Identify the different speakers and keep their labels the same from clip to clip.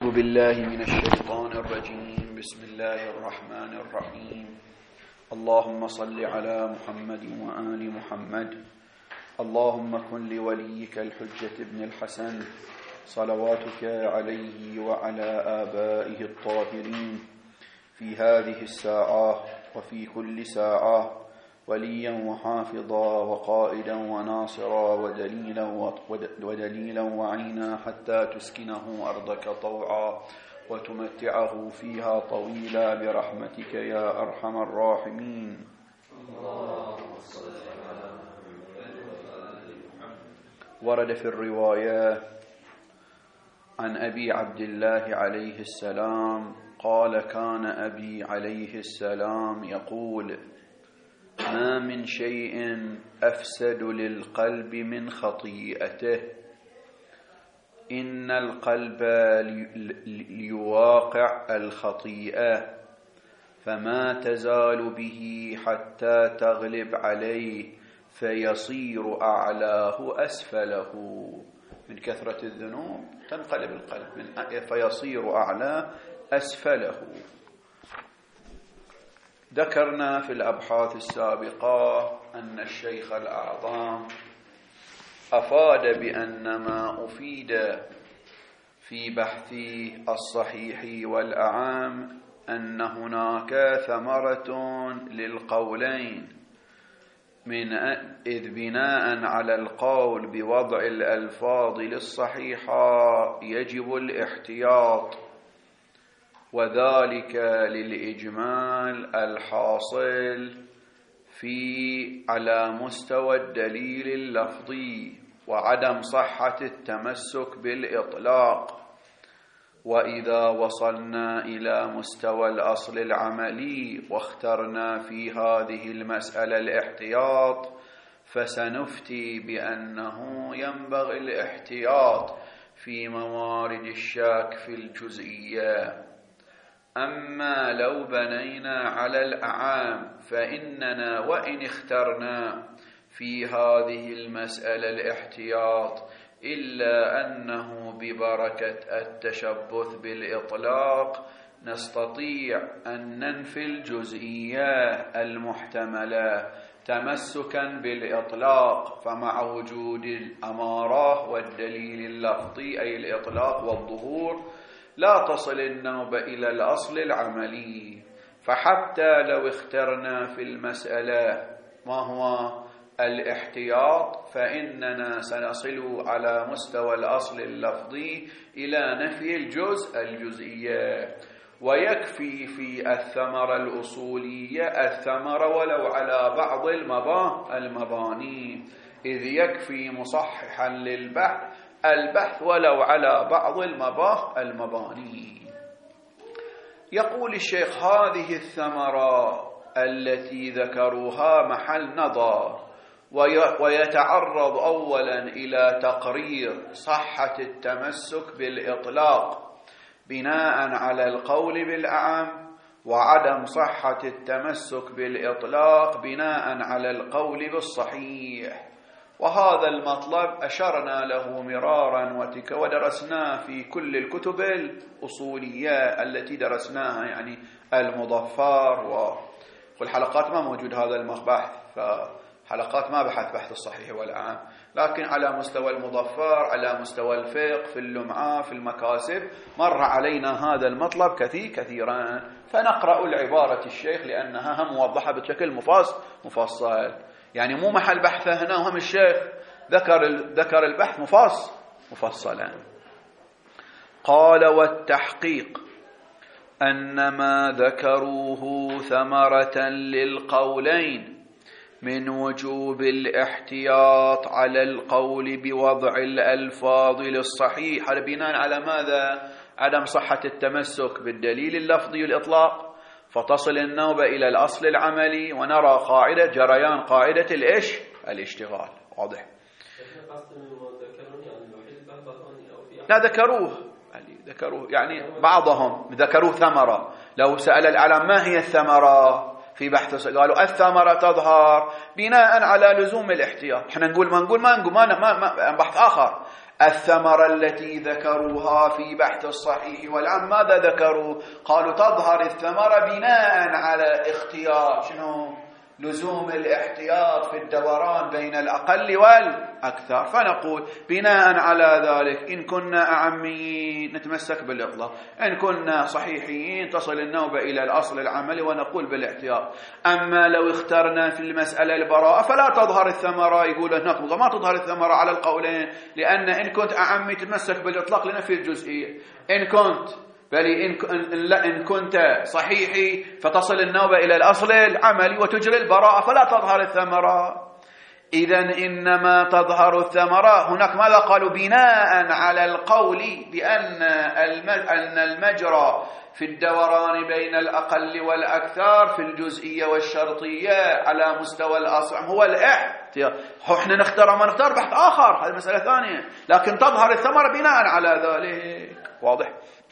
Speaker 1: أعوذ بالله من الشيطان الرجيم. بسم الله الرحمن الرحيم. اللهم صل على محمد وآل محمد. اللهم كن لوليك الحجة ابن الحسن صلواتك عليه وعلى آبائه الطاهرين في هذه الساعة وفي كل ساعة وليا وحافظا وقائدا وناصرا ودليلا وعينا حتى تسكنه أرضك طوعا وتمتعه فيها طويلا برحمتك يا أرحم الراحمين. ورد في الرواية عن أبي عبد الله عليه السلام قال: كان أبي عليه السلام يقول: ما من شيء أفسد للقلب من خطيئته، إن القلب ليواقع الخطيئة فما تزال به حتى تغلب عليه فيصير أعلاه أسفله. من كثرة الذنوب تنقلب القلب فيصير أعلاه أسفله. ذكرنا في الأبحاث السابقة أن الشيخ الأعظم أفاد بأن ما أفيد في بحث الصحيح والأعم أن هناك ثمرة للقولين، إذ بناء على القول بوضع الألفاظ للصحيحة يجب الاحتياط، وذلك للإجمال الحاصل على مستوى الدليل اللفظي وعدم صحة التمسك بالإطلاق. وإذا وصلنا إلى مستوى الأصل العملي واخترنا في هذه المسألة الاحتياط، فسنفتي بأنه ينبغي الاحتياط في موارد الشك في الجزئية. أما لو بنينا على الأعام فإننا وإن اخترنا في هذه المسألة الاحتياط إلا أنه ببركة التشبث بالإطلاق نستطيع أن ننفي الجزئية المحتملة تمسكا بالإطلاق، فمع وجود الأمارة والدليل اللفظي أي الإطلاق والظهور لا تصل النوبة إلى الأصل العملي. فحتى لو اخترنا في المسألة ما هو الاحتياط فإننا سنصل على مستوى الأصل اللفظي إلى نفي الجزئية، ويكفي في الثمرة الأصولية الثمرة ولو على بعض المباني، إذ يكفي مصححا للبحث البحث ولو على بعض المباني. يقول الشيخ: هذه الثمرة التي ذكروها محل نظر، ويتعرض أولا إلى تقرير صحة التمسك بالإطلاق بناء على القول بالأعم، وعدم صحة التمسك بالإطلاق بناء على القول بالصحيح. وهذا المطلب أشرنا له مرارا ودرسناه في كل الكتب الأصولية التي درسناها، يعني المظفر والحلقات ما موجود هذا البحث، فحلقات ما بحث الصحيح والعام، لكن على مستوى المظفر، على مستوى الفقه، في اللمعة، في المكاسب مر علينا هذا المطلب كثيرا، فنقرأ العبارة الشيخ لأنها هم موضحة بشكل مفصل، يعني مو محل بحثه هنا، وهم الشيخ ذكر البحث مفصلا. قال: والتحقيق أن ما ذكروه ثمرة للقولين من وجوب الاحتياط على القول بوضع الألفاظ للصحيح بناء على ماذا؟ عدم صحة التمسك بالدليل اللفظي الإطلاق، فتصل النوبة إلى الأصل العملي، ونرى جريان قاعدة الاشتغال. واضح؟ لا ذكروه يعني بعضهم ذكروه ثمرة. لو سأل العلم ما هي الثمرة في بحث، قالوا الثمرة تظهر بناء على لزوم الاحتياط. احنا نقول ما بحث آخر، الثمرة التي ذكروها في بحث الصحيح والعام ماذا ذكروا؟ قالوا تظهر الثمرة بناء على اختيار شنو؟ لزوم الاحتياط في الدوران بين الأقل والأكثر. فنقول بناء على ذلك إن كنا أعميين نتمسك بالإطلاق، إن كنا صحيحيين تصل النوبة إلى الأصل العملي ونقول بالاحتياط. أما لو اخترنا في المسألة البراءة فلا تظهر الثمرة، يقول هناك ما تظهر الثمرة على القولين، لأن إن كنت أعمي تتمسك بالإطلاق لنفي الجزئية، بل إن كنت صحيحي فتصل النوبة إلى الأصل العملي وتجري البراءة فلا تظهر الثمرة. إذن إنما تظهر الثمرة هناك ماذا قالوا؟ بناء على القول بأن المجرى في الدوران بين الأقل والأكثر في الجزئية والشرطية على مستوى الأصل هو الاحتياط. احنا نختار ما نختار بحث آخر، هذه مسألة ثانية، لكن تظهر الثمرة بناء على ذلك. واضح؟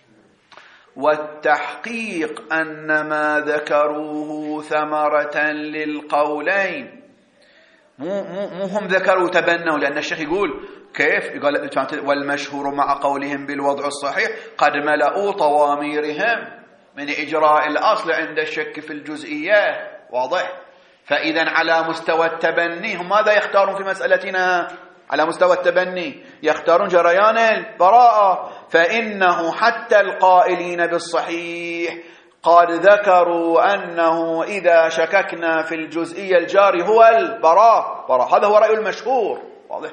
Speaker 1: والتحقيق أن ما ذكروه ثمرة للقولين، مو هم ذكروا تبنوا، لأن الشيخ يقول كيف؟ يقول والمشهور مع قولهم بالوضع الصحيح قد ملأوا طواميرهم من إجراء الأصل عند الشك في الجزئية. واضح؟ فإذا على مستوى التبني هم ماذا يختارون في مسألتنا؟ على مستوى التبني يختارون جريان البراءة، فإنه حتى القائلين بالصحيح قد ذكروا أنه إذا شككنا في الجزئية الجاري هو البراء. هذا هو رأي المشهور. واضح؟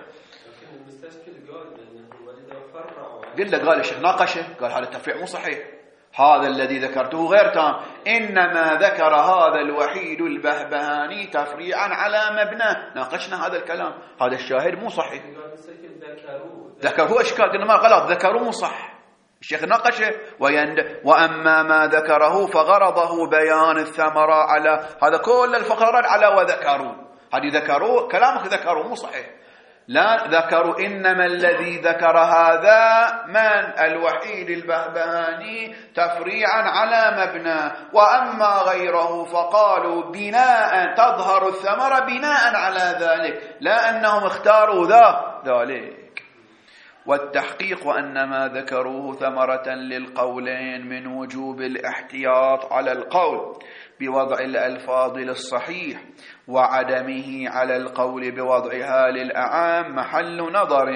Speaker 1: قال الشيخ ناقشه، قال هذا التفريع مو صحيح، هذا الذي ذكرته غير تام، إنما ذكر هذا الوحيد البهبهاني تفريعا على مبناه. ناقشنا هذا الكلام، هذا الشاهد مو صحيح. ذكروا إشكال، قلنا ما غلط، ذكروا مو صح. الشيخ ناقشه وأما ما ذكره فغرضه بيان الثمرة على هذا كل الفقرات على وذكروا، هذه ذكروا كلامك ذكروا مو صحيح. لا ذكروا إنما الذي ذكر هذا من الوحيد البهبهاني تفريعا على مبنى، وأما غيره فقالوا بناء تظهر الثمرة بناء على ذلك، لا أنهم اختاروا ذلك. والتحقيق أن ما ذكروه ثمرة للقولين من وجوب الاحتياط على القول بوضع الألفاظ للصحيح وعدمه على القول بوضعها للأعام محل نظر.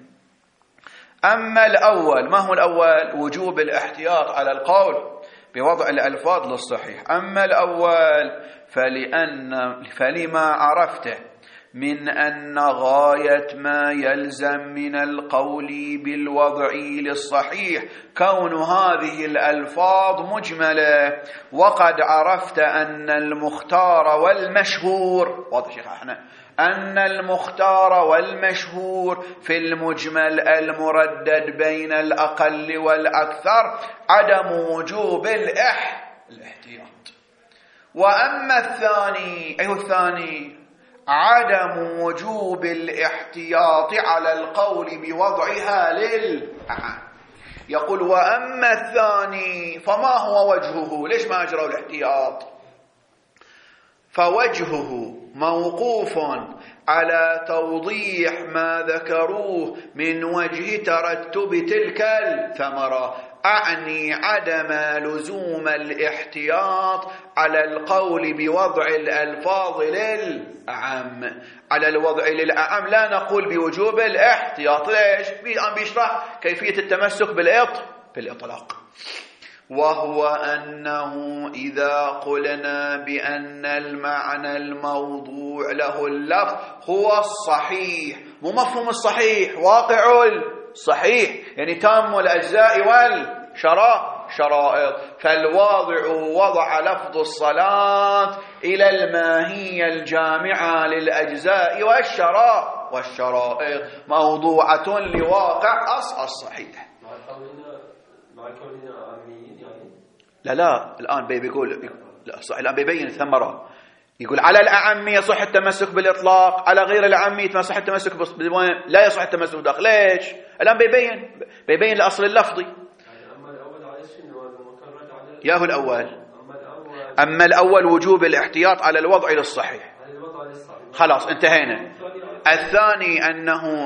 Speaker 1: أما الأول، ما هو الأول؟ وجوب الاحتياط على القول بوضع الألفاظ للصحيح. أما الأول فلما عرفته من أن غاية ما يلزم من القول بالوضع للصحيح كون هذه الألفاظ مجملة، وقد عرفت أن المختار والمشهور، واضح شيخ احنا، أن المختار والمشهور في المجمل المردد بين الأقل والأكثر عدم وجوب الاحتياط. وأما الثاني، أيه الثاني؟ عدم وجوب الاحتياط على القول بوضعها للأعام. يقول وأما الثاني فما هو وجهه؟ ليش ما أجروا الاحتياط؟ فوجهه موقوف على توضيح ما ذكروه من وجه ترتب تلك الثمرة، أعني عدم لزوم الاحتياط على القول بوضع الألفاظ للأعم. على الوضع للأعم لا نقول بوجوب الاحتياط. ليش؟ بيشرح كيفية التمسك بالإطلاق، وهو أنه إذا قلنا بأن المعنى الموضوع له اللفظ هو الصحيح، مو مفهوم الصحيح، واقع الصحيح، يعني تام الأجزاء والشرائط، فالواضع وضع لفظ الصلاة إلى الماهية الجامعة للأجزاء والشرائط موضوعة لواقع الصحيح. لا الآن بيقول لا صح، الآن بيبين الثمرة، يقول على الأعم يصح التمسك بالإطلاق، على غير الأعم يصح التمسك لا يصح التمسك بالإطلاق. ليش؟ الآن بيبين الأصل اللفظي. ياهو الأول، أما الأول وجوب الاحتياط على الوضع للصحيح، خلاص انتهينا. الثاني أنه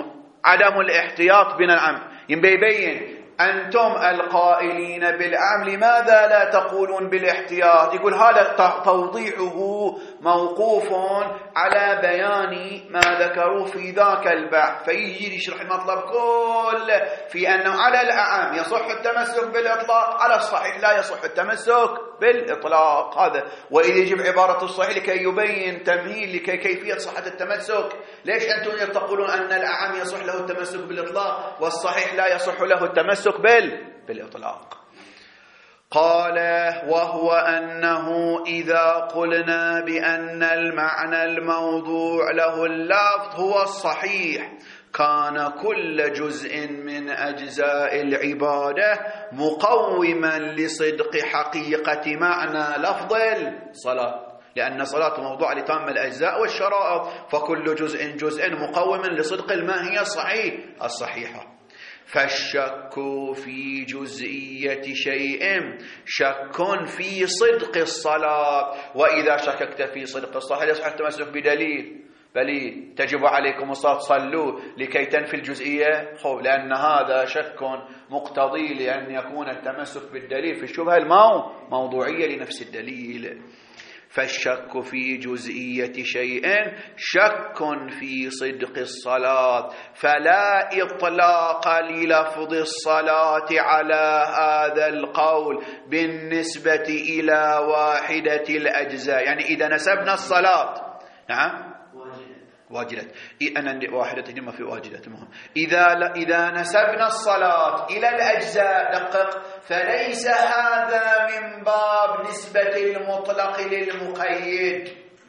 Speaker 1: عدم الاحتياط بنا العام يبين أنتم القائلين بالعام لماذا لا تقولون بالاحتياط؟ يقول هذا توضيحه موقوف على بيان ما ذكروا في ذاك البحث، فيجي يشرح المطلب كله في أنه على الأعام يصح التمسك بالإطلاق، على الصحيح لا يصح التمسك بالإطلاق. هذا وإذا يجيب عبارة الصحيح لكي يبين تمهيد كيفية صحة التمسك. ليش أنتم تقولون أن الأعام يصح له التمسك بالإطلاق والصحيح لا يصح له التمسك بالإطلاق؟ قال وهو أنه إذا قلنا بأن المعنى الموضوع له اللفظ هو الصحيح كان كل جزء من أجزاء العبادة مقوما لصدق حقيقة معنى لفظ الصلاة، لأن الصلاة موضوع لتام الأجزاء والشرائط، فكل جزء مقوم لصدق الماهية الصحيحة. فالشك في جزئية شيء شك في صدق الصلاة، وإذا شككت في صدق الصلاة يصح التمسك بدليل، بل تجب عليكم الصلاة صلوا لكي تنفي الجزئية، لأن هذا شك مقتضي لأن يكون التمسك بالدليل في الشبهة الموضوعية لنفس الدليل. فالشك في جزئية شيء شك في صدق الصلاة، فلا إطلاق للفظ الصلاة على هذا القول بالنسبة إلى واحدة الأجزاء. يعني إذا نسبنا الصلاة، نعم واجدة، أنا واحدة ما في واجدة، المهم إذا نسبنا الصلاة إلى الأجزاء دقق، فليس هذا من باب نسبة المطلق للمقيد،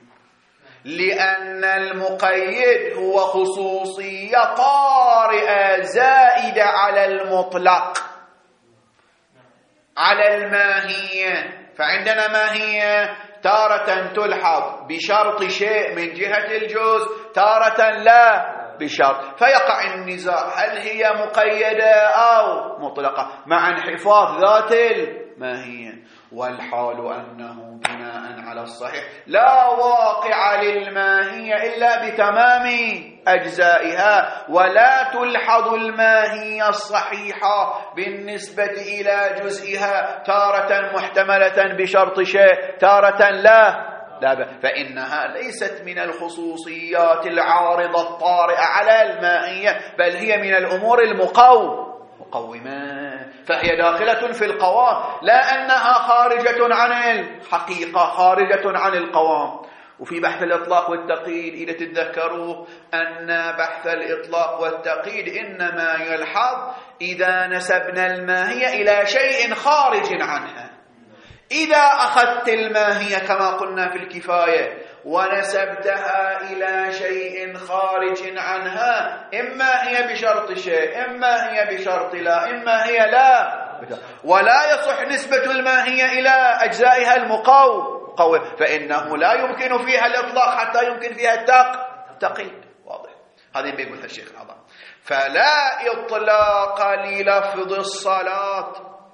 Speaker 1: لأن المقيد هو خصوصية طارئة زائدة على المطلق على الماهية. فعندنا ماهية تارة تلحظ بشرط شيء من جهة الجزء، تارة لا بشرط، فيقع النزاع هل هي مقيدة أو مطلقة مع انحفاظ ذات الماهية. والحال أنه بناء على الصحيح لا واقع للماهية إلا بتمام أجزائها، ولا تلحظ الماهية الصحيحة بالنسبة إلى جزئها، تارة محتملة بشرط شيء، تارة لا، فإنها ليست من الخصوصيات العارضة الطارئة على الماهية، بل هي من الأمور المقومة، فهي داخلة في القوام، لا أنها خارجة عن الحقيقة، خارجة عن القوام. وفي بحث الإطلاق والتقييد إذا تتذكروا أن بحث الإطلاق والتقييد إنما يلحظ إذا نسبنا الماهية إلى شيء خارج عنها. إذا أخذت الماهية كما قلنا في الكفاية ونسبتها إلى شيء خارج عنها، إما هي بشرط شيء، إما هي بشرط لا، إما هي لا، ولا يصح نسبة الماهية إلى أجزائها المقوم، فإنه لا يمكن فيها الإطلاق حتى يمكن فيها التقييد. واضح؟ هذا بيقولها الشيخ العظام. فلا إطلاق للفظ الصلاة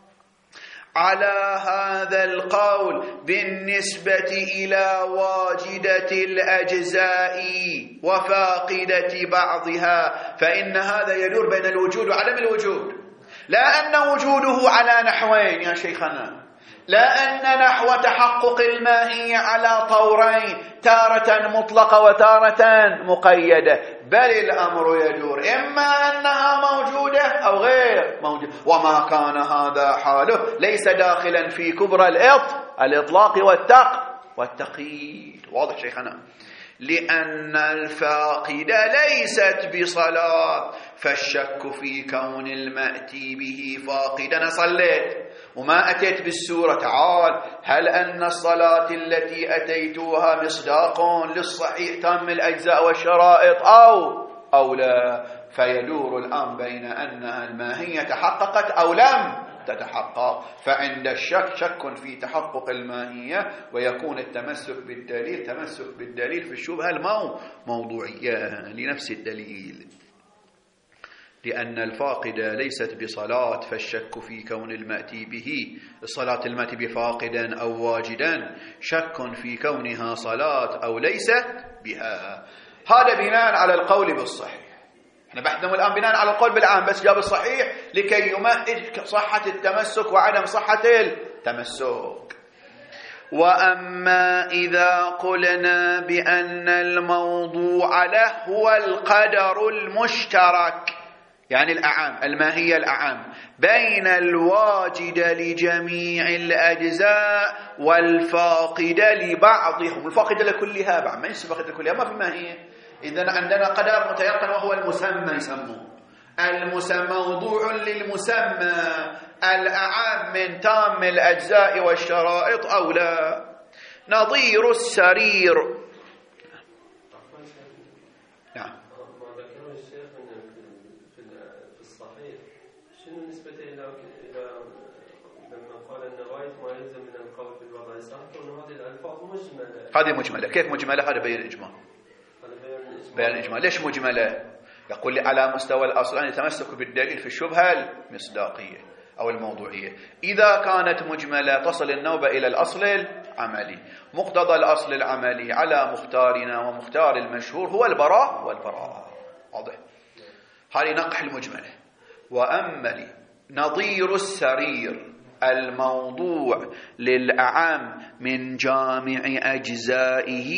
Speaker 1: على هذا القول بالنسبة إلى واجدة الأجزاء وفاقدة بعضها، فإن هذا يدور بين الوجود وعدم الوجود، لا أن وجوده على نحوين يا شيخنا، لا أن نحو تحقق الماهية على طورين، تارة مطلقة وتارة مقيدة، بل الأمر يدور إما أنها موجودة أو غير موجودة، وما كان هذا حاله ليس داخلا في كبرى الإطلاق والتقييد. واضح شيخنا؟ لأن الفاقدة ليست بصلاة، فالشك في كون المأتي به فاقدا. أنا صليت وما أتيت بالسورة، تعال هل أن الصلاة التي أتيتها مصداق للصحيح تام الأجزاء والشرائط أو لا؟ فيدور الأمر بين أن الماهية تحققت أو لم تتحقق. فعند الشك شك في تحقق الماهية، ويكون التمسك بالدليل في الشبهة الموضوعية لنفس الدليل. لأن الفاقدة ليست بصلاة، فالشك في كون المأتي به الصلاة المأتي بفاقدا أو واجدا شك في كونها صلاة أو ليست بها. هذا بناء على القول بالصحيح. احنا بحثنا الآن بناء على القول بالعام، بس جاب الصحيح لكي يمهد صحة التمسك وعدم صحة التمسك. وأما إذا قلنا بأن الموضوع له هو القدر المشترك، يعني الأعام، الماهية الأعام، بين الواجد لجميع الأجزاء والفاقد لبعضهم، الفاقد لكلها بعد ما ينسى فاقد لكلها، ما في ماهية. إذن عندنا قدر متيقن وهو المسمى، يسموه المسمى، موضوع للمسمى الأعام من تام الأجزاء والشرائط أو لا. نظير السرير. نعم.
Speaker 2: ما ذكره الشيخ في الصحيح، شنو نسبة إلى لما قال أن غاية ما يلزم من القول في الوضع الصحيح وأن هذه الألفاظ مجملة؟
Speaker 1: هذه مجملة. كيف مجملة؟ هذا بيان الإجمال. بيان الإجمال. ليش مجملة؟ يقول لي على مستوى الأصل يتمسك بالدليل في الشبهة المصداقية أو الموضوعية. إذا كانت مجملة تصل النوبة إلى الأصل العملي. مقتضى الأصل العملي على مختارنا ومختار المشهور هو البراء والبراء. واضح؟ هذه نقح المجملة. وأما نظير السرير الموضوع للأعم من جامع أجزائه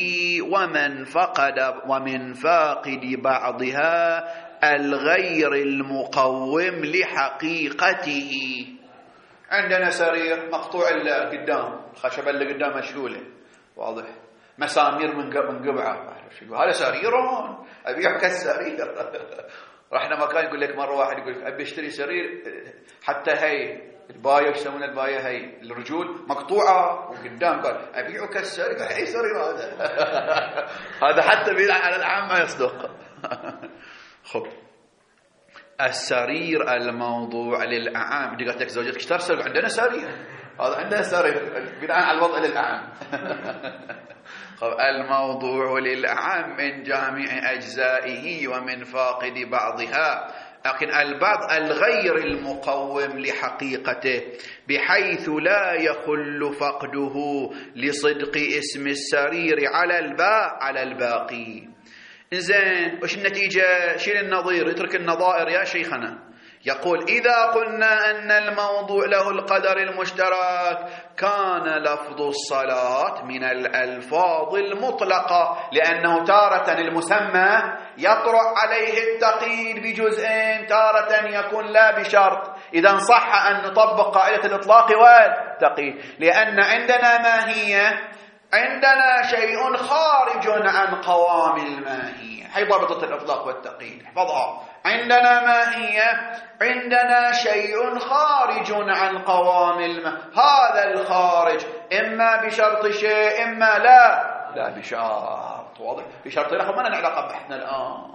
Speaker 1: ومن فاقد بعضها الغير المقوم لحقيقته. عندنا سرير مقطوع القدام، الخشبة اللي قدام مشلولة، واضح، مسامير من قبعة، هذا سرير أبيع كالسرير. رحنا مكان يقول لك مرة واحد يقول لك أبي اشتري سرير حتى هي الباية، يسمونها الباية، هي الرجول مقطوعة وقدام، قال أبيعه كالسرير، قال أي سرير هذا؟ هذا حتى بيع على العام ما يصدق. خب السرير الموضوع للأعام، دي قالت لك زوجتك اشتري سرير، عندنا سرير، هذا عندنا سرير بناء على الوضع للأعام. الموضوع للأعام من جامع أجزائه ومن فاقد بعضها، لكن البعض الغير المقوم لحقيقته بحيث لا يخل فقده لصدق اسم السرير على الباقي. زين، وش النتيجة؟ شيل النظير، يترك النظائر يا شيخنا. يقول إذا قلنا أن الموضوع له القدر المشترك كان لفظ الصلاة من الألفاظ المطلقة، لأنه تارة المسمى يطرأ عليه التقييد بجزئين، تارة يكون لا بشرط. إذا صح أن نطبق قاعدة الإطلاق والتقييد، لأن عندنا ماهية، عندنا شيء خارج عن قوام الماهية، هي ضابطة الإطلاق والتقييد، احفظها. عندنا ماهية، عندنا شيء خارج عن قوام الماهية، هذا الخارج إما بشرط شيء إما لا بشرط. واضح؟ بشرط لا، ما لنا علاقة بحثنا الآن.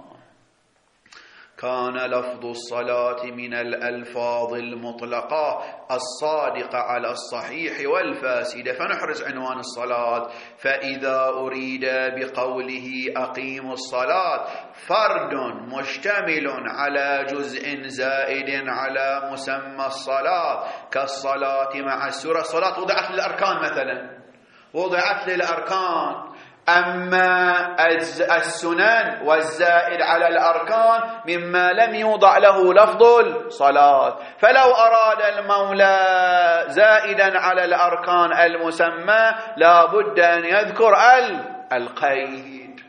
Speaker 1: كان لفظ الصلاة من الألفاظ المطلقة الصادقة على الصحيح والفاسدة، فنحرز عنوان الصلاة. فإذا أريد بقوله أقيموا الصلاة فرد مشتمل على جزء زائد على مسمى الصلاة كالصلاة مع السورة، الصلاة وضعت للأركان مثلا، وضعت للأركان، أما السنن والزائد على الأركان مما لم يوضع له لفظ الصلاة. فلو أراد المولى زائدا على الأركان المسمى لا بد أن يذكر القيد.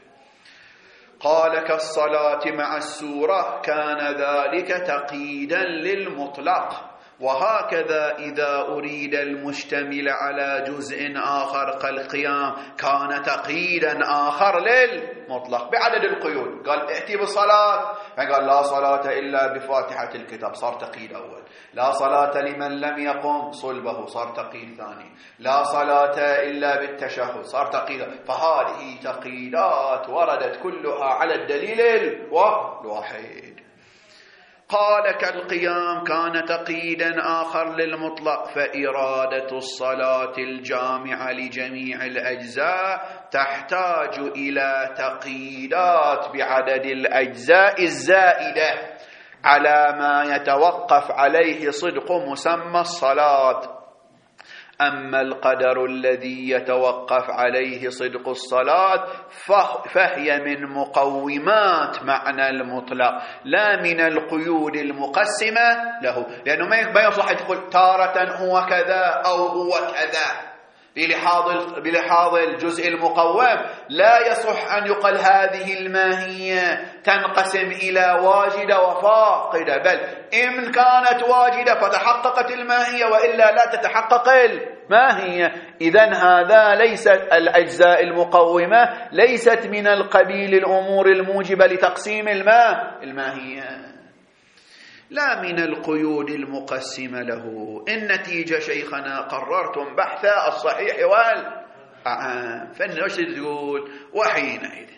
Speaker 1: قال كالصلاة مع السورة، كان ذلك تقييدا للمطلق. وهكذا إذا أريد المشتمل على جزء آخر كالقيام كان تقييدا آخر للمطلق بعدد القيود. قال ائتي بالصلاة، فقال لا صلاة إلا بفاتحة الكتاب، صار تقييد أول. لا صلاة لمن لم يقم صلبه، صار تقييد ثاني. لا صلاة إلا بالتشهد، صار تقييد. فهذه تقييدات وردت كلها على الدليل الواحد. قال كالقيام كان تقييدا آخر للمطلق. فإرادة الصلاة الجامعة لجميع الأجزاء تحتاج إلى تقييدات بعدد الأجزاء الزائدة على ما يتوقف عليه صدق مسمى الصلاة. أما القدر الذي يتوقف عليه صدق الصلاة فهي من مقومات معنى المطلق لا من القيود المقسمة له، لأنه ما يصح تقول تارة هو كذا أو هو كذا بلحاظ الجزء المقوم. لا يصح أن يقال هذه الماهية تنقسم إلى واجدة وفاقدة، بل إن كانت واجدة فتحققت الماهية وإلا لا تتحقق الماهية. إذن هذا ليست الأجزاء المقومة ليست من القبيل الأمور الموجبة لتقسيم الماهية، لا من القيود المقسمة له. النتيجة شيخنا قررتم بحث الصحيح والأعم، فالنشر تقول وحينئذ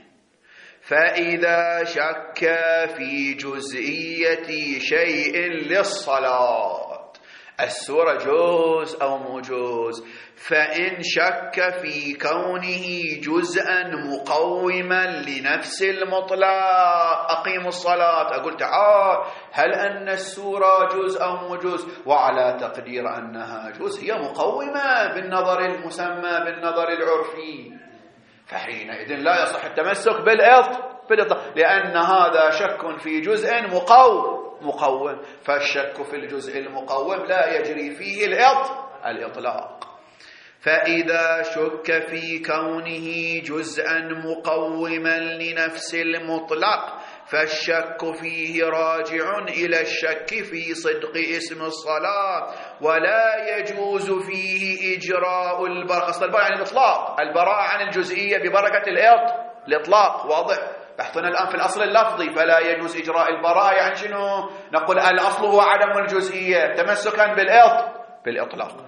Speaker 1: فإذا شك في جزئية شيء للصلاة، السورة جزء أو مو جزء، فإن شك في كونه جزءا مقوما لنفس المطلق أقيم الصلاة، أقول تعال هل أن السورة جزء أو مو جزء؟ وعلى تقدير أنها جزء هي مقومة بالنظر المسمى بالنظر العرفي، فحينئذ لا يصح التمسك بالإطلاق، لأن هذا شك في جزء مقوم، فالشك في الجزء المقوم لا يجري فيه الإطلاق. فإذا شك في كونه جزءا مقوما لنفس المطلق فالشك فيه راجع إلى الشك في صدق اسم الصلاة، ولا يجوز فيه إجراء البراءة عن الإطلاق، البراءة عن الجزئية ببركة الإطلاق. واضح بحثنا الآن في الأصل اللفظي، فلا يجوز إجراء البراءة يعني شنو؟ نقول الأصل هو عدم الجزئية تمسكا بالإطلاق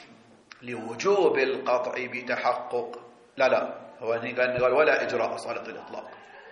Speaker 1: لوجوب القطع بتحقق. لا هو قال ولا إجراء صالة الإطلاق،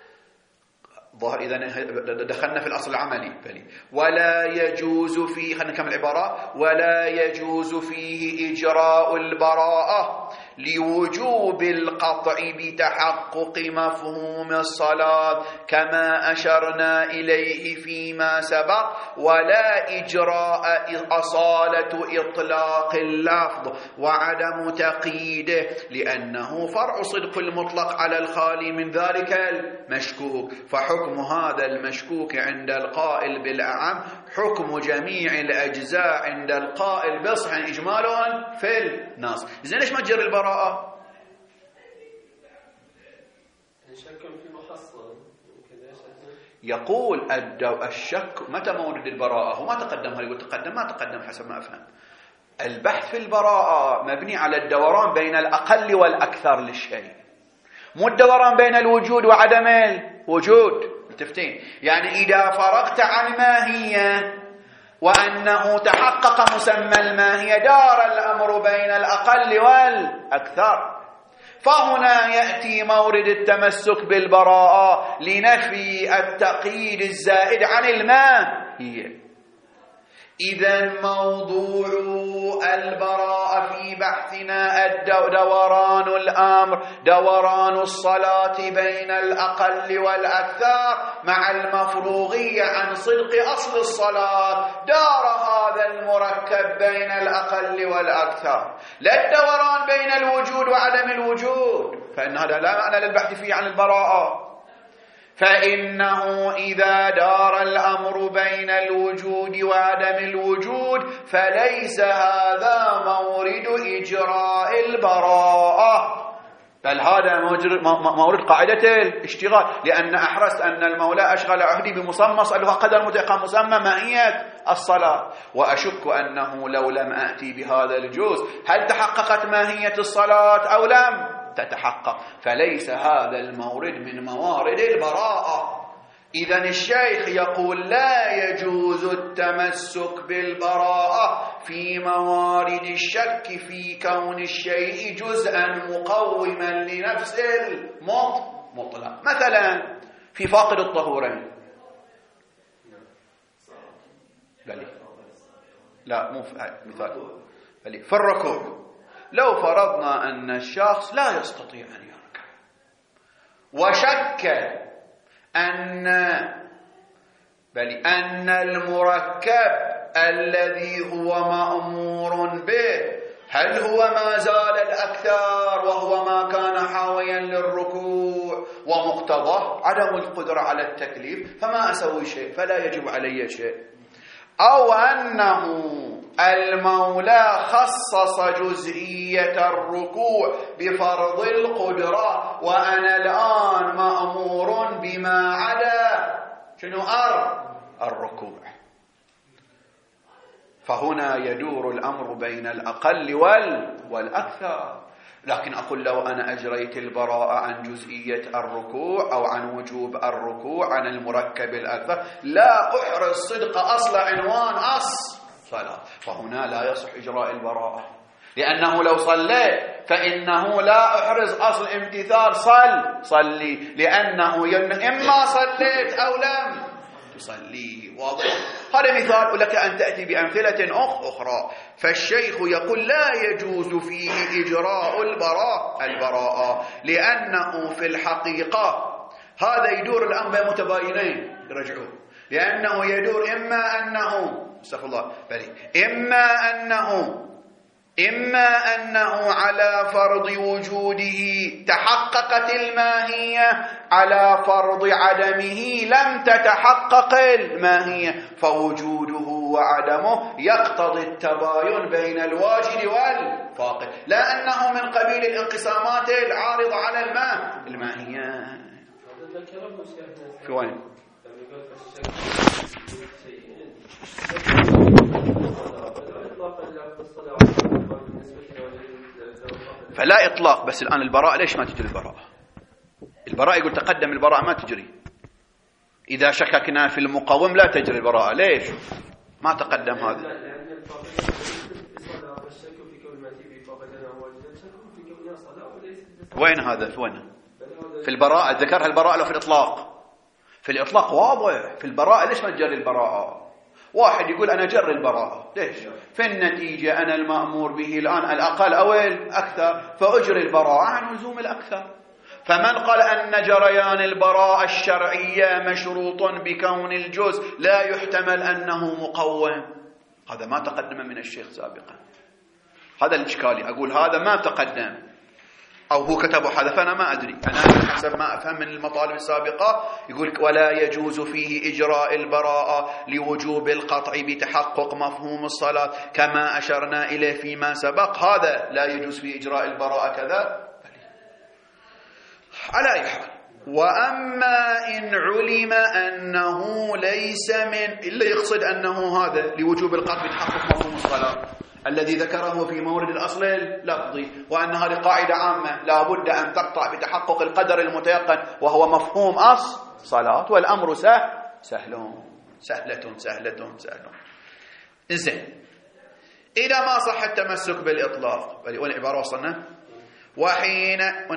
Speaker 1: ظهر إذا دخلنا في الأصل العملي. ولا يجوز فيه، خلينا نكمل العبارة، ولا يجوز فيه إجراء البراءة لوجوب القطع بتحقق مفهوم الصلاة كما أشرنا إليه فيما سبق، ولا إجراء أصالة إطلاق اللفظ وعدم تقييده، لأنه فرع صدق المطلق على الخالي من ذلك المشكوك، فحكم هذا المشكوك عند القائل بالأعم حكم جميع الأجزاء عند القائل بصح إجمالهم في النص. إذن ليش ما تجري البراءة؟
Speaker 2: شك في محصل.
Speaker 1: يقول الشك متى مورد البراءة؟ هو ما تقدم، هل يقول تقدم؟ ما تقدم حسب ما أفهم. البحث في البراءة مبني على الدوران بين الأقل والأكثر للشيء، مو الدوران بين الوجود وعدم الوجود. التفتين يعني إذا فرغت عن ماهية وأنه تحقق مسمى الماهية دار الأمر بين الأقل والأكثر، فهنا يأتي مورد التمسك بالبراءة لنفي التقييد الزائد عن الماهية. إذن موضوع البراءة في بحثنا دوران الأمر، دوران الصلاة بين الأقل والأكثر مع المفروغية عن صدق أصل الصلاة، دار هذا المركب بين الأقل والأكثر، لا الدوران بين الوجود وعدم الوجود، فإن هذا لا معنى للبحث فيه عن البراءة. فإنه إذا دار الأمر بين الوجود وعدم الوجود فليس هذا مورد إجراء البراءة، بل هذا مورد قاعدة الاشتغال، لأن أحرصت أن المولى أشغل عهدي بمسمى صلوها قدر متقى مسمى ماهية الصلاة، وأشك أنه لو لم أأتي بهذا الجزء هل تحققت ماهية الصلاة أو لم تتحقق، فليس هذا المورد من موارد البراءة. إذن الشيخ يقول لا يجوز التمسك بالبراءة في موارد الشك في كون الشيء جزءا مقوما لنفس المطلق، مثلا في فاقد الطهورين، لا مو مثال، في الركوع لو فرضنا أن الشخص لا يستطيع أن يركع وشك أن المركب الذي هو مأمور به هل هو ما زال الأكثر وهو ما كان حاويا للركوع ومقتضاه عدم القدرة على التكليف فما أسوي شيء فلا يجب علي شيء، أو أنه المولى خصص جزئية الركوع بفرض القدرة وأنا الآن مأمور بما عدا شنو الركوع، فهنا يدور الأمر بين الأقل والأكثر. لكن أقول لو أنا أجريت البراءة عن جزئية الركوع أو عن وجوب الركوع عن المركب الأكثر لا أحرز صدق أصل عنوان صلاة، فهنا لا يصح إجراء البراءة، لأنه لو صليت فإنه لا أحرز أصل امتثال صلي، لأنه إما صليت أو لم تصلي. واضح؟ هذا مثال، ولك أن تأتي بأمثلة أخرى. فالشيخ يقول لا يجوز فيه إجراء البراءة، لأنه في الحقيقة هذا يدور الأمر بين متباينين، رجعوا، لأنه يدور إما أنه على فرض وجوده تحققت الماهية، على فرض عدمه لم تتحقق الماهية، فوجوده وعدمه يقتضي التباين بين الواجد والفاقد، لا أنه من قبيل الانقسامات العارضة على الماهية. في وين؟ فلا إطلاق، بس الآن البراءة ليش ما تجري البراءة يقول تقدم البراءة ما تجري، إذا شككنا في المقاوم لا تجري البراءة، ليش ما تقدم هذا؟ وين هذا؟ في البراءة ذكرها البراءة لو في الإطلاق واضح. في البراءة ليش ما تجري البراءة؟ واحد يقول أنا جر البراءة، ليش؟ في النتيجة أنا المأمور به الآن الأقل أو الأكثر، فأجري البراءة عن لزوم الأكثر. فمن قال أن جريان البراءة الشرعية مشروط بكون الجزء لا يحتمل أنه مقوم، هذا ما تقدم من الشيخ سابقا. هذا الإشكالي، أقول هذا ما تقدم أو هو كتبه حذف، أنا ما أدري، أنا حسب ما أفهم من المطالب السابقة يقول ولا يجوز فيه إجراء البراءة لوجوب القطع بتحقق مفهوم الصلاة كما أشرنا إليه فيما سبق، هذا لا يجوز فيه إجراء البراءة كذا. على أي حال، وأما إن علم أنه ليس من إلا يقصد أنه هذا لوجوب القطع بتحقق مفهوم الصلاة الذي ذكره في مورد الأصل اللفظي، وأن هذه قاعدة عامة لا بد أن تقطع بتحقق القدر المتيقن وهو مفهوم الصلاة، والأمر سهلة. إنزين، إذا ما صح التمسك بالإطلاق، والعبارة وصلنا وحين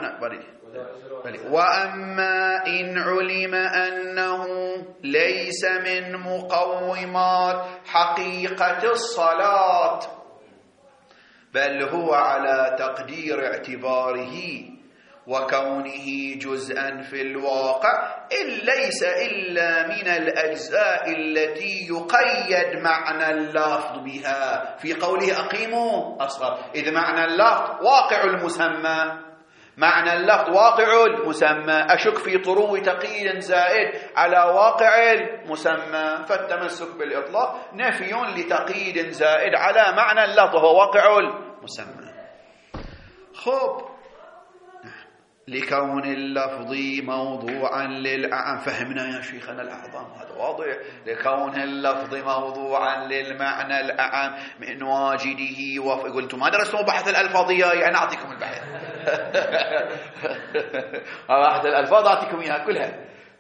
Speaker 1: وأما إن علم أنه ليس من مقومات حقيقة الصلاة بل هو على تقدير اعتباره وكونه جزءا في الواقع إن ليس إلا من الأجزاء التي يقيد معنى اللفظ بها في قوله أقيموا الصلاة، إذ معنى اللفظ واقع المسمى، أشك في طرو تقييد زائد على واقع المسمى، فالتمسك بالإطلاق نفي لتقييد زائد على معنى اللفظ وهو واقع المسمى. خب، لكون اللفظ موضوعا للأعم، فهمنا يا شيخنا الأعظم، هذا واضح. لكون اللفظ موضوعا للمعنى الأعم من واجده قلتم ما درستم بحث الألفاظية، يعني أعطيكم البحث بحث الألفاظ أعطيكم إياها كلها.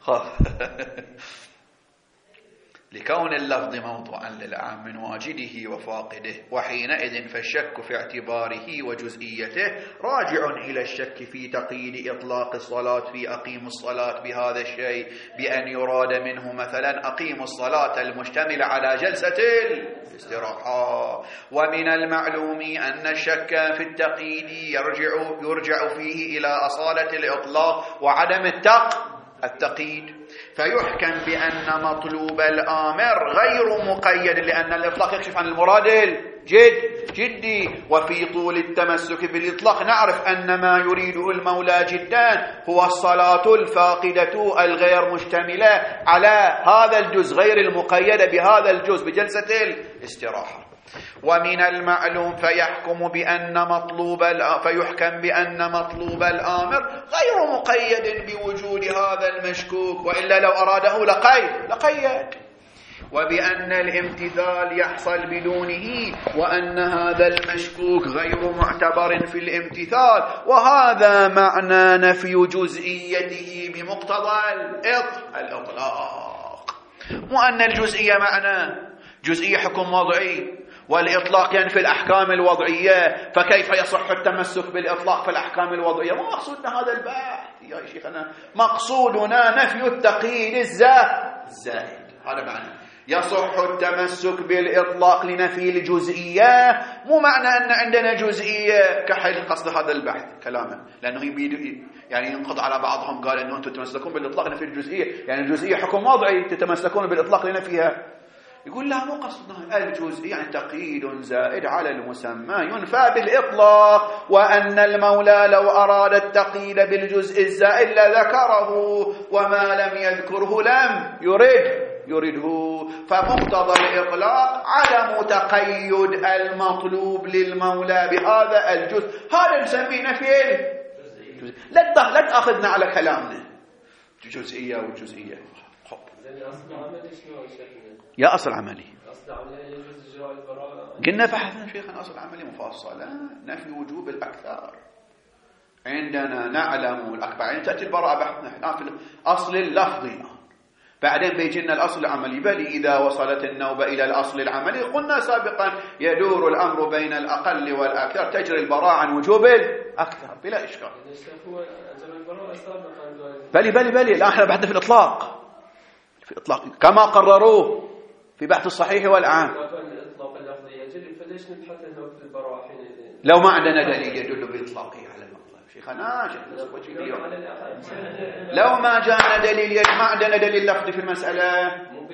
Speaker 1: لكون اللفظ موضوعا للأعم من واجده وفاقده، وحينئذ فالشك في اعتباره وجزئيته راجع إلى الشك في تقييد إطلاق الصلاة في أقيم الصلاة بهذا الشيء، بأن يراد منه مثلا أقيم الصلاة المشتمل على جلسة الاستراحة. ومن المعلوم أن الشك في التقييد يرجع فيه إلى أصالة الإطلاق وعدم التقييد، فيحكم بأن مطلوب الآمر غير مقيد، لأن الإطلاق يكشف عن المراد الجد جدي. وفي طول التمسك بالإطلاق نعرف أن ما يريده المولى جدا هو الصلاة الفاقدة الغير مشتملة على هذا الجزء، غير المقيدة بهذا الجزء بجلسة الاستراحة. ومن المعلوم فيحكم بأن مطلوب الآمر غير مقيد بوجود هذا المشكوك، وإلا لو أراده لقيد. وبأن الامتثال يحصل بدونه، وأن هذا المشكوك غير معتبر في الامتثال، وهذا معنى نفي جزئيته بمقتضى الإطلاق. وأن الجزئية معنى جزئية حكم وضعي، والإطلاق ينفي الأحكام الوضعية، فكيف يصح التمسك بالإطلاق في الأحكام الوضعية؟ ما مقصودنا هذا البحث يا شيخنا، مقصودنا نفي التقييد الزائد. هذا معنى يصح التمسك بالإطلاق لنفي الجزئية، مو معنى أن عندنا جزئية كحل قصد هذا البحث كلاما، لأنه يعني ينقض على بعضهم، قال أنه أنتم تتمسكون بالإطلاق لنفي الجزئية، يعني الجزئية حكم وضعي تتمسكون بالإطلاق لنفيها. يقول لا، مو قصدنا الجزئي يعني تقييد زائد على المسمى ينفى بالإطلاق، وأن المولى لو أراد التقييد بالجزء الزائد لذكره، وما لم يذكره لم يرده. فمقتضى الإطلاق عدم تقيد المطلوب للمولى بهذا الجزء، هذا نسميه نفي الجزئي. لا تأخذنا على كلامنا جزئية والجزئية. يا أصل عملي قلنا بحثنا شيخنا أصل عملي مفصلة نفي وجوب الأكثر، عندنا نعلم الأكبر، يعني تأتي البراءة بحثنا الآن في الأصل اللفظي، بعدين بيجينا الأصل العملي. بل إذا وصلت النوبة إلى الأصل العملي قلنا سابقا يدور الأمر بين الأقل والأكثر، تجري البراءة عن وجوب الأكثر بلا إشكال. بلي الآن احنا بحثنا في الإطلاق، كما قرروه في بحث الصحيح والعام. لو ما عندنا دليل يدل بالإطلاقية على المطلب شيخنا، لو ما جاءنا دليل ما عندنا دليل لفظي في المسألة،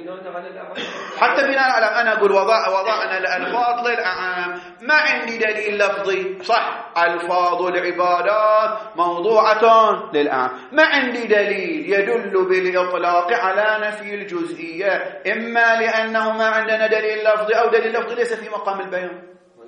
Speaker 1: حتى بناء على أنا أقول وضعنا الألفاظ للأعام، ما عندي دليل لفظي صح، ألفاظ العبادات موضوعة للأعام، ما عندي دليل يدل بالإطلاق على نفي الجزئية، إما لأنه ما عندنا دليل لفظي أو دليل لفظي ليس في مقام البيان،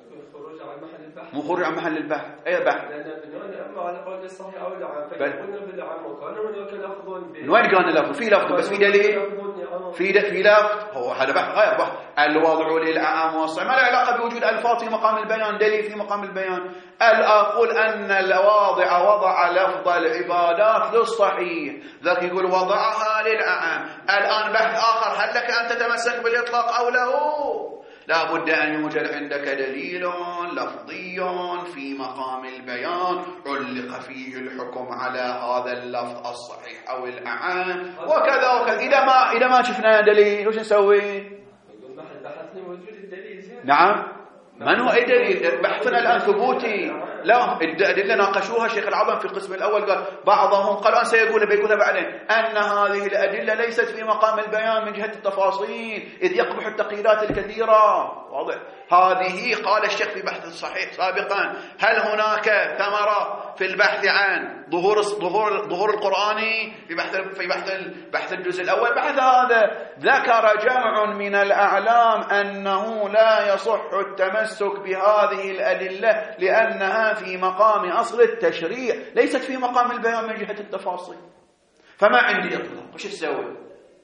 Speaker 1: مو خروج عن محل البحث. أي بحث؟
Speaker 2: على قول الصحيح أو العام، فيكون بالعام وكان هناك لفظ
Speaker 1: من وين كان لفظ؟ في لفظ بس في دليل، في لفظ، هو هذا بحث غير بحث. الوضع للأعام والصحيح ما له علاقة بوجود ألفاظ في مقام البيان، دليل في مقام البيان. أقول أن الواضع وضع لفظ العبادات للصحيح، ذاك يقول وضعها للأعام. الآن بحث آخر، هل لك أن تتمسك بالإطلاق أو له؟ لا بد أن يوجد عندك دليل لفظي في مقام البيان علق فيه الحكم على هذا اللفظ الصحيح أو الأعام، وكذا. إذا ما شفنا دليل وش نسوي؟
Speaker 2: بحثنا وجود الدليل.
Speaker 1: نعم، من هو أي دليل؟ بحثنا الآن ثبوتي. لا، الأدلة ناقشوها شيخ العظم في القسم الأول، قال بعضهم قال أن بيقولها بعدين أن هذه الأدلة ليست في مقام البيان من جهة التفاصيل، إذ يقبح التقييدات الكثيرة. واضح؟ هذه قال الشيخ في بحث الصحيح سابقا، هل هناك ثمرة في البحث عن ظهور القرآن في بحث الجزء الأول؟ بحث هذا ذكر جمع من الأعلام أنه لا يصح التمسك بهذه الأدلة لأنها في مقام أصل التشريع، ليست في مقام البيان من جهة التفاصيل. فما عندي إطلاق، وش تسوي؟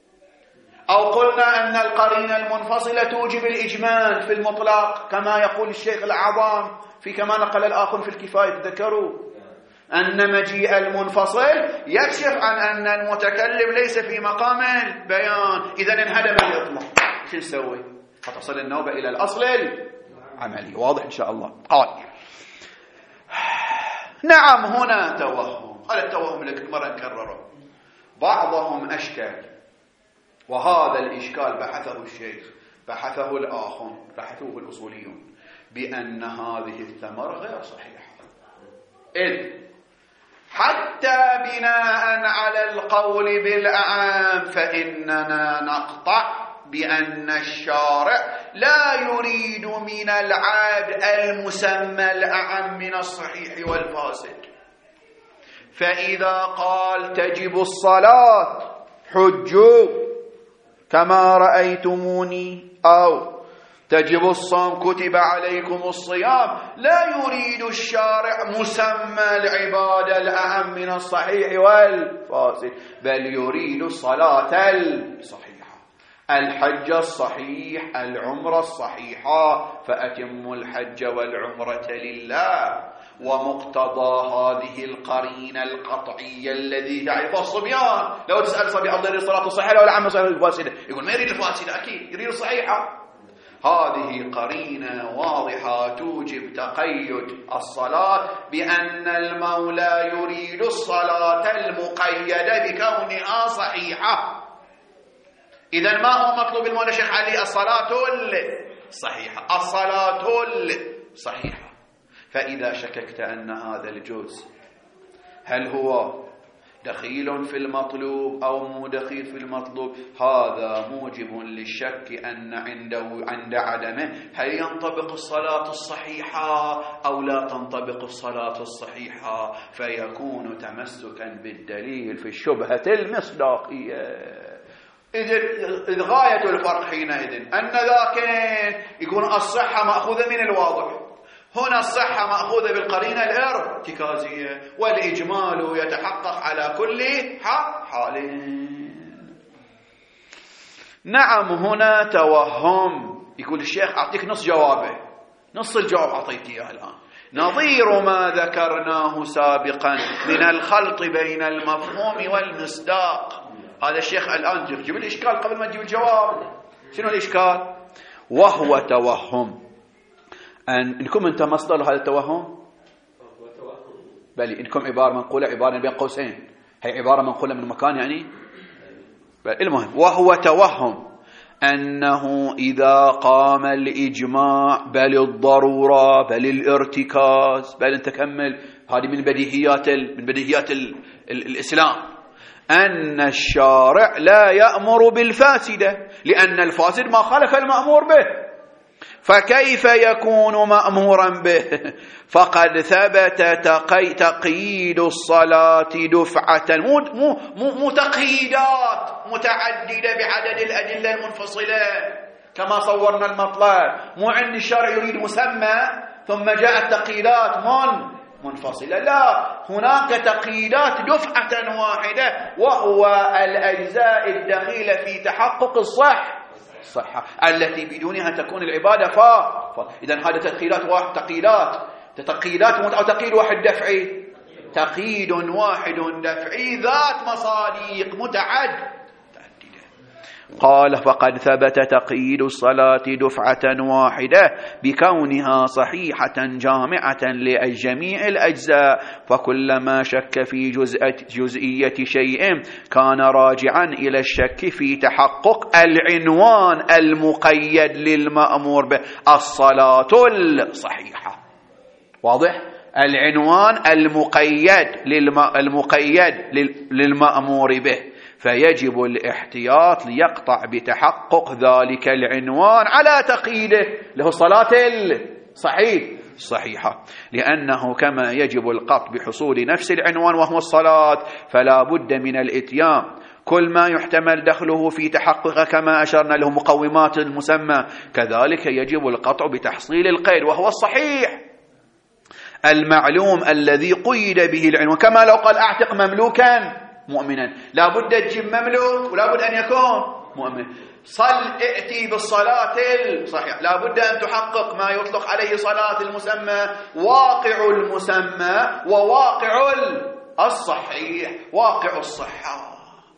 Speaker 1: أو قلنا أن القرينة المنفصلة توجب الإجمال في المطلق كما يقول الشيخ الأعظم في كما نقل الآخر في الكفاية، تذكروا أن مجيء المنفصل يكشف عن أن المتكلم ليس في مقام البيان، إذن انهدم الإطلاق. وش نسوي؟ فتصل النوبة إلى الأصل العملي. واضح إن شاء الله؟ قال نعم، هنا توهم. هذا التوهم لك مرة نكرره، بعضهم أشكال، وهذا الإشكال بحثه الشيخ، بحثه الآخر، بحثوه الأصوليون، بأن هذه الثمرة غير صحيحة، إذ حتى بناء على القول بالأعام فإننا نقطع بأن الشارع لا يريد من العبد المسمى الأعم من الصحيح والفاسد. فإذا قال تجب الصلاة حجوا كما رأيتموني، أو تجب الصوم كتب عليكم الصيام، لا يريد الشارع مسمى العبادة الأهم من الصحيح والفاسد، بل يريد الصلاة الصحيحة، الحج الصحيح، العمرة الصحيحة، فأتموا الحج والعمرة لله. ومقتضى هذه القرينة القطعية الذي يعرفها الصبيان، لو تسأل صبي أفضل الصلاة الصحيحة ولا عم الصلاة الفاسدة، يقول ما يريد الفاسدة، أكيد يريد الصحيحة. هذه قرينة واضحة توجب تقيد الصلاة بأن المولى يريد الصلاة المقيدة بكونها صحيحة. إذن ما هو مطلوب المولى شيخ علي؟ الصلاة الصحيحة، الصلاة الصحيحة. فإذا شككت أن هذا الجزء هل هو دخيل في المطلوب أو مو دخيل في المطلوب، هذا موجب للشك أن عند عدمه هل ينطبق الصلاة الصحيحة أو لا تنطبق الصلاة الصحيحة، فيكون تمسكا بالدليل في الشبهة المصداقية. إذ غاية الفرق حينئذ أن ذاك يكون الصحة مأخوذة من الواضح، هنا الصحة مأخوذة بالقرينة الارتكازية، والإجمال يتحقق على كل حال. نعم هنا توهم. يقول الشيخ أعطيك نص جوابه، نص الجواب أعطيك إياه الآن، نظير ما ذكرناه سابقا من الخلط بين المفهوم والمصداق. هذا الشيخ الآن جيب الإشكال قبل ما تجيب الجواب. شنو الإشكال؟ وهو توهم. إنكم أنت مصدر هذا التوهم؟ بل إنكم عبارة منقولة، عبارة بين قوسين، هي عبارة منقولة من مكان يعني. بل المهم وهو توهم أنه إذا قام الإجماع بل الضرورة بل الارتكاز بل أنت كمل، هذه من بديهيات الإسلام، أن الشارع لا يأمر بالفاسدة لأن الفاسد ما خالف المأمور به، فكيف يكون مأمورا به؟ فقد ثبت تقييد الصلاة دفعة، مو تقييدات متعددة بعدد الأدلة المنفصلة كما صورنا المطلب، مو عند الشرع يريد مسمى ثم جاءت تقييدات منفصلة، لا، هناك تقييدات دفعة واحدة، وهو الأجزاء الدخيلة في تحقق الصحة التي بدونها تكون العبادة إذن هذا تقييدات أو تقييد واحد دفعي، تقييد واحد دفعي ذات مصادق متعددة. قال فقد ثبت تقييد الصلاة دفعة واحدة بكونها صحيحة جامعة لجميع الأجزاء، فكلما شك في جزئية شيء كان راجعا إلى الشك في تحقق العنوان المقيد للمأمور به، الصلاة الصحيحة. واضح؟ العنوان المقيد للمأمور به، فيجب الاحتياط ليقطع بتحقق ذلك العنوان على تقييده له الصلاة الصحيحة، لأنه كما يجب القطع بحصول نفس العنوان وهو الصلاة، فلا بد من الإتيان كل ما يحتمل دخله في تحقق كما أشرنا له مقومات المسمى، كذلك يجب القطع بتحصيل القيد وهو الصحيح المعلوم الذي قيد به العنوان، كما لو قال أعتق مملوكا مؤمنا، لا بد تجيب مملوك ولا بد أن يكون مؤمن. ائتي بالصلاة الصحيحة، لا بد أن تحقق ما يطلق عليه صلاة المسمى، واقع المسمى وواقع الصحيح، واقع الصحة،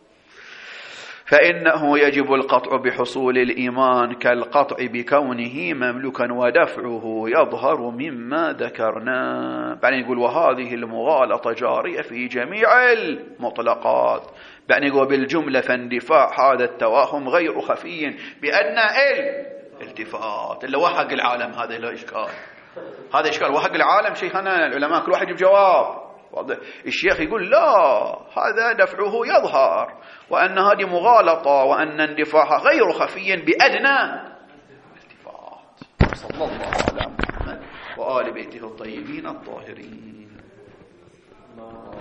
Speaker 1: فإنه يجب القطع بحصول الإيمان كالقطع بكونه مملوكا، ودفعه يظهر مما ذكرنا. بعدين يقول وهذه المغالطة جارية في جميع المطلقات. بعدين يقول بالجملة فاندفاع هذا التوهم غير خفي بأن الالتفات اللي وحق العالم، هذا لا إشكال، هذا إشكال وحق العالم. شيخنا العلماء كل واحد يجيب جواب. الشيخ يقول لا، هذا دفعه يظهر، وأن هذه مغالطة، وأن اندفاعها غير خفي بأدنى التفات. صلى الله على محمد وآل بيته الطيبين الطاهرين.